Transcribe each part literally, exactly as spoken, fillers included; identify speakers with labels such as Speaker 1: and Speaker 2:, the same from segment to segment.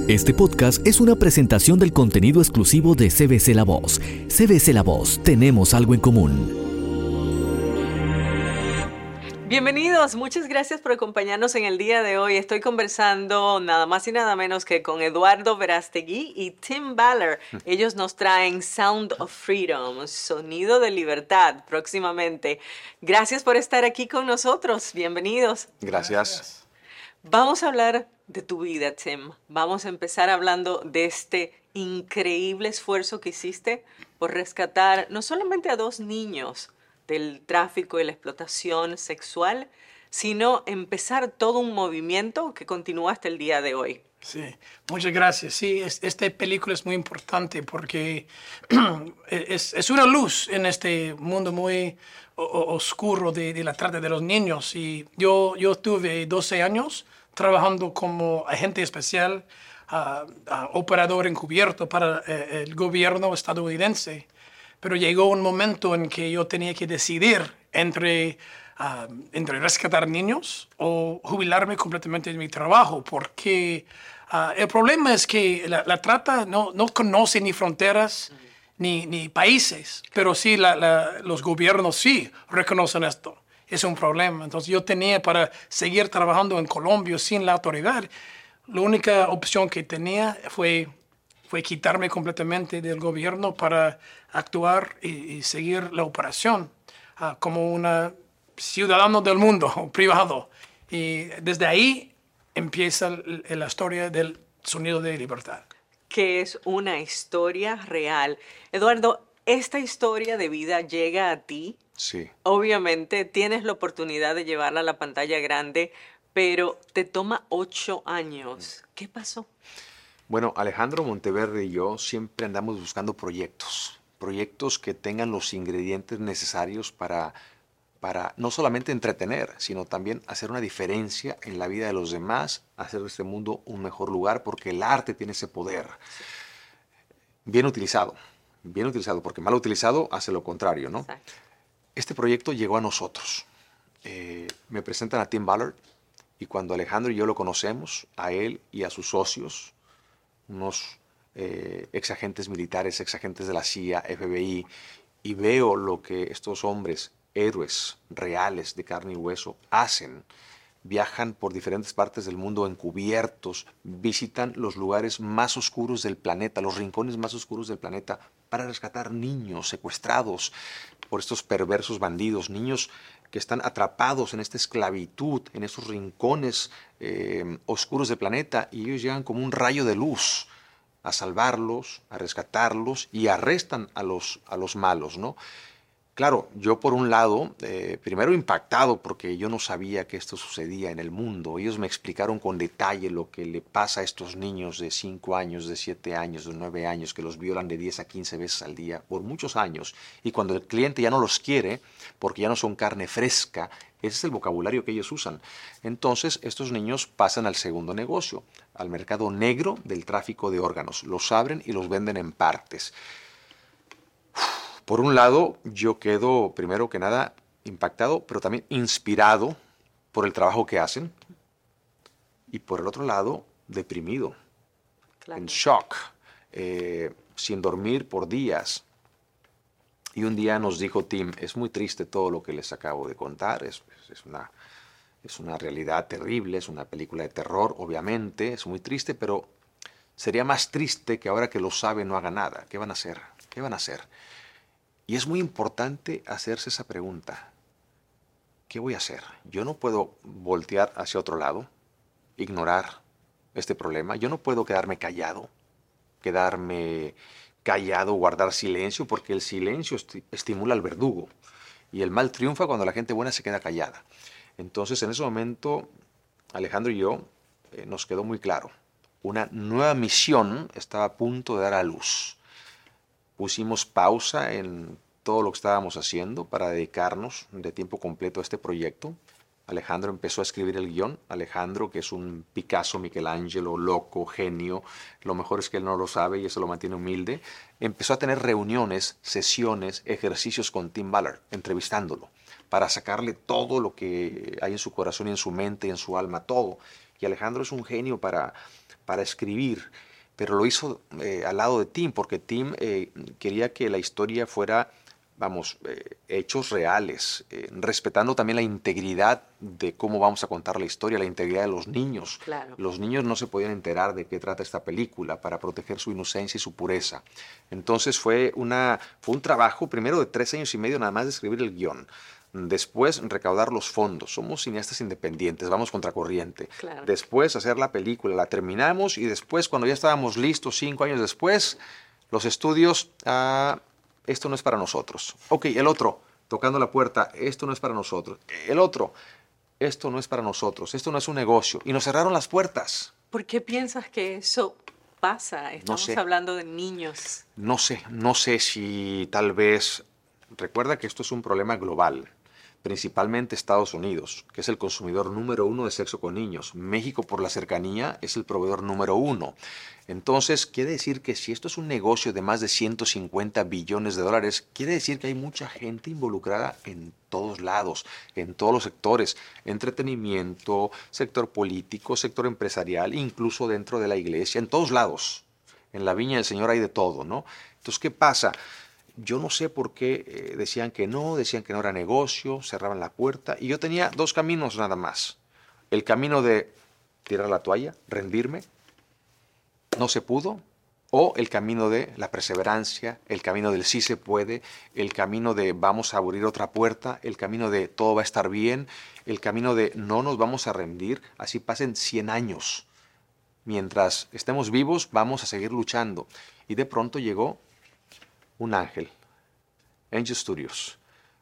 Speaker 1: Este podcast es una presentación del contenido exclusivo de C B C La Voz. C B C La Voz, tenemos algo en común.
Speaker 2: Bienvenidos, muchas gracias por acompañarnos en el día de hoy. Estoy conversando nada más y nada menos que con Eduardo Verástegui y Tim Ballard. Ellos nos traen Sound of Freedom, Sonido de Libertad, próximamente. Gracias por estar aquí con nosotros. Bienvenidos.
Speaker 3: Gracias.
Speaker 2: Vamos a hablar de tu vida, Tim. Vamos a empezar hablando de este increíble esfuerzo que hiciste por rescatar no solamente a dos niños del tráfico y la explotación sexual, sino empezar todo un movimiento que continúa hasta el día de hoy.
Speaker 4: Sí, muchas gracias. Sí, es, esta película es muy importante porque es, es una luz en este mundo muy o, o, oscuro de, de la trata de los niños. Y yo, yo tuve doce años trabajando como agente especial, uh, uh, operador encubierto para uh, el gobierno estadounidense. Pero llegó un momento en que yo tenía que decidir entre, uh, entre rescatar niños o jubilarme completamente de mi trabajo, porque uh, el problema es que la, la trata no, no conoce ni fronteras ni, ni países, pero sí la, la, los gobiernos sí reconocen esto. Es un problema. Entonces yo tenía para seguir trabajando en Colombia sin la autoridad, la única opción que tenía fue, fue quitarme completamente del gobierno para actuar y, y seguir la operación uh, como un ciudadano del mundo, privado. Y desde ahí empieza la historia del Sonido de Libertad.
Speaker 2: Que es una historia real. Eduardo, esta historia de vida llega a ti.
Speaker 3: Sí.
Speaker 2: Obviamente tienes la oportunidad de llevarla a la pantalla grande, pero te toma ocho años. ¿Qué pasó?
Speaker 3: Bueno, Alejandro Monteverde y yo siempre andamos buscando proyectos, proyectos que tengan los ingredientes necesarios para, para no solamente entretener, sino también hacer una diferencia en la vida de los demás, hacer de este mundo un mejor lugar, porque el arte tiene ese poder. Bien utilizado, bien utilizado, porque mal utilizado hace lo contrario, ¿no?
Speaker 2: Exacto.
Speaker 3: Este proyecto llegó a nosotros. Eh, me presentan a Tim Ballard y cuando Alejandro y yo lo conocemos, a él y a sus socios, unos eh, exagentes militares, exagentes de la C I A, F B I, y veo lo que estos hombres, héroes reales de carne y hueso, hacen. Viajan por diferentes partes del mundo encubiertos, visitan los lugares más oscuros del planeta, los rincones más oscuros del planeta, para rescatar niños secuestrados por estos perversos bandidos, niños que están atrapados en esta esclavitud, en estos rincones eh, oscuros del planeta, y ellos llegan como un rayo de luz a salvarlos, a rescatarlos, y arrestan a los, a los malos, ¿no? Claro, yo por un lado, eh, primero impactado porque yo no sabía que esto sucedía en el mundo. Ellos me explicaron con detalle lo que le pasa a estos niños de cinco años, de siete años, de nueve años, que los violan de diez a quince veces al día por muchos años. Y cuando el cliente ya no los quiere, porque ya no son carne fresca, ese es el vocabulario que ellos usan. Entonces, estos niños pasan al segundo negocio, al mercado negro del tráfico de órganos. Los abren y los venden en partes. Por un lado, yo quedo, primero que nada, impactado, pero también inspirado por el trabajo que hacen. Y por el otro lado, deprimido,
Speaker 2: Claro.
Speaker 3: en shock, eh, sin dormir por días. Y un día nos dijo Tim, es muy triste todo lo que les acabo de contar, es, es, una, es una realidad terrible, es una película de terror, obviamente, es muy triste, pero sería más triste que ahora que lo saben no haga nada. ¿Qué van a hacer? ¿Qué van a hacer? Y es muy importante hacerse esa pregunta. ¿Qué voy a hacer? Yo no puedo voltear hacia otro lado, ignorar este problema. Yo no puedo quedarme callado, quedarme callado, guardar silencio, porque el silencio esti- estimula al verdugo. Y el mal triunfa cuando la gente buena se queda callada. Entonces, en ese momento, Alejandro y yo, eh, nos quedó muy claro. Una nueva misión estaba a punto de dar a luz. Pusimos pausa en todo lo que estábamos haciendo para dedicarnos de tiempo completo a este proyecto. Alejandro empezó a escribir el guión. Alejandro, que es un Picasso, Michelangelo, loco, genio, lo mejor es que él no lo sabe y eso lo mantiene humilde, empezó a tener reuniones, sesiones, ejercicios con Tim Ballard, entrevistándolo, para sacarle todo lo que hay en su corazón y en su mente y en su alma, todo. y Alejandro es un genio para, para escribir, pero lo hizo eh, al lado de Tim, porque Tim eh, quería que la historia fuera, vamos, eh, hechos reales, eh, respetando también la integridad de cómo vamos a contar la historia, la integridad de los niños.
Speaker 2: Claro.
Speaker 3: Los niños no se podían enterar de qué trata esta película para proteger su inocencia y su pureza. Entonces fue, una, fue un trabajo primero de tres años y medio nada más de escribir el guión. Después recaudar los fondos. Somos cineastas independientes, vamos contracorriente.
Speaker 2: Claro.
Speaker 3: Después hacer la película, la terminamos y después cuando ya estábamos listos, cinco años después, los estudios, ah, esto no es para nosotros. Ok, el otro, tocando la puerta, esto no es para nosotros. El otro, esto no es para nosotros, esto no es un negocio. Y nos cerraron las puertas.
Speaker 2: ¿Por qué piensas que eso pasa? Estamos
Speaker 3: sé.
Speaker 2: hablando de niños.
Speaker 3: No sé, no sé si tal vez, recuerda que esto es un problema global. Principalmente Estados Unidos, que es el consumidor número uno de sexo con niños. México, por la cercanía, es el proveedor número uno. Entonces, quiere decir que si esto es un negocio de más de ciento cincuenta billones de dólares, quiere decir que hay mucha gente involucrada en todos lados, en todos los sectores, entretenimiento, sector político, sector empresarial, incluso dentro de la iglesia, en todos lados. En la viña del Señor hay de todo, ¿no? Entonces, ¿qué pasa? Yo no sé por qué eh, decían que no, decían que no era negocio, cerraban la puerta. Y yo tenía dos caminos nada más. El camino de tirar la toalla, rendirme, no se pudo. O el camino de la perseverancia, el camino del sí se puede, el camino de vamos a abrir otra puerta, el camino de todo va a estar bien, el camino de no nos vamos a rendir, así pasen cien años. Mientras estemos vivos, vamos a seguir luchando. Y de pronto llegó un ángel, Angel Studios,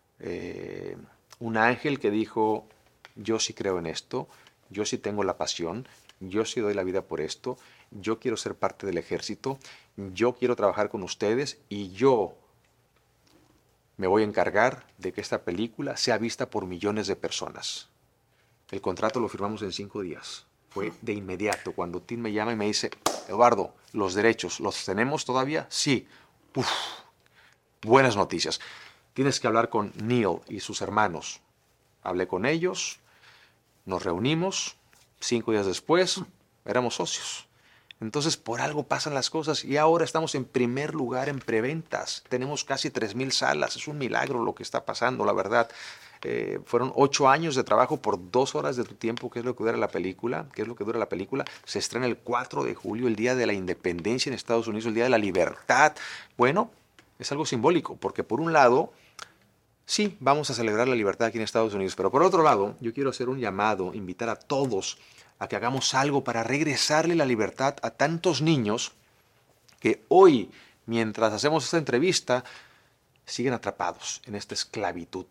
Speaker 3: eh, un ángel que dijo, yo sí creo en esto, yo sí tengo la pasión, yo sí doy la vida por esto, yo quiero ser parte del ejército, yo quiero trabajar con ustedes y yo me voy a encargar de que esta película sea vista por millones de personas. El contrato lo firmamos en cinco días. Fue de inmediato. Cuando Tim me llama y me dice, Eduardo, los derechos, ¿los tenemos todavía? Sí. Uf, buenas noticias. Tienes que hablar con Neil y sus hermanos. Hablé con ellos, nos reunimos, cinco días después éramos socios. Entonces, por algo pasan las cosas y ahora estamos en primer lugar en preventas. Tenemos casi tres mil salas. Es un milagro lo que está pasando, la verdad. Eh, fueron ocho años de trabajo por dos horas de tu tiempo, que es lo que dura la película. ¿Qué es lo que dura la película? Se estrena el cuatro de julio, el día de la independencia en Estados Unidos, el día de la libertad. Bueno, es algo simbólico, porque por un lado, sí, vamos a celebrar la libertad aquí en Estados Unidos, pero por otro lado, yo quiero hacer un llamado, invitar a todos a que hagamos algo para regresarle la libertad a tantos niños que hoy, mientras hacemos esta entrevista, siguen atrapados en esta esclavitud.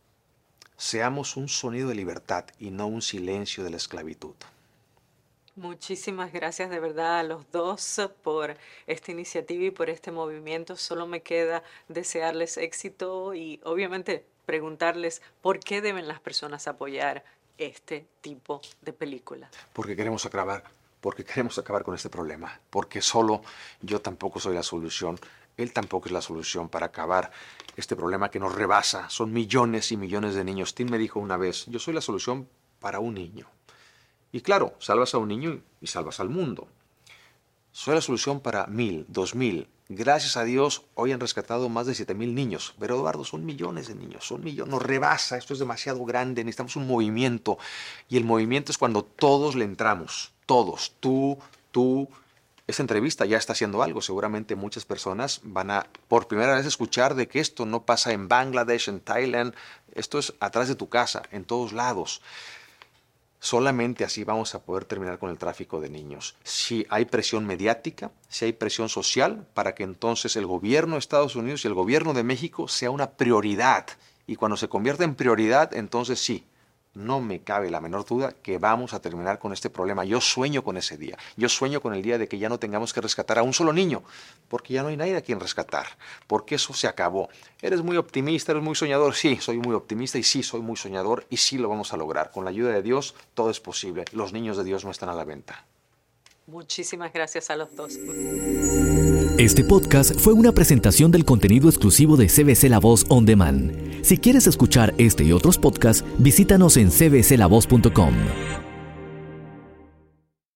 Speaker 3: Seamos un sonido de libertad y no un silencio de la esclavitud.
Speaker 2: Muchísimas gracias de verdad a los dos por esta iniciativa y por este movimiento. Solo me queda desearles éxito y obviamente preguntarles por qué deben las personas apoyar este tipo de película.
Speaker 3: Porque queremos acabar, porque queremos acabar con este problema. Porque solo yo tampoco soy la solución. Él tampoco es la solución para acabar este problema que nos rebasa. Son millones y millones de niños. Tim me dijo una vez, yo soy la solución para un niño. Y claro, salvas a un niño y salvas al mundo. Soy la solución para mil, dos mil. Gracias a Dios, hoy han rescatado más de siete mil niños. Pero Eduardo, son millones de niños, son millones. Nos rebasa, esto es demasiado grande, necesitamos un movimiento. Y el movimiento es cuando todos le entramos. Todos, tú, tú. Esta entrevista ya está haciendo algo. Seguramente muchas personas van a por primera vez escuchar de que esto no pasa en Bangladesh, en Thailand. Esto es atrás de tu casa, en todos lados. Solamente así vamos a poder terminar con el tráfico de niños. Si hay presión mediática, si hay presión social, para que entonces el gobierno de Estados Unidos y el gobierno de México sea una prioridad. Y cuando se convierta en prioridad, entonces sí, no me cabe la menor duda que vamos a terminar con este problema. Yo sueño con ese día. Yo sueño con el día de que ya no tengamos que rescatar a un solo niño, porque ya no hay nadie a quien rescatar, porque eso se acabó. Eres muy optimista, eres muy soñador. Sí, soy muy optimista y sí, soy muy soñador y sí lo vamos a lograr. Con la ayuda de Dios, todo es posible. Los niños de Dios no están a la venta.
Speaker 2: Muchísimas gracias a los dos.
Speaker 1: Este podcast fue una presentación del contenido exclusivo de C B C La Voz On Demand. Si quieres escuchar este y otros podcasts, visítanos en c b c la voz punto com.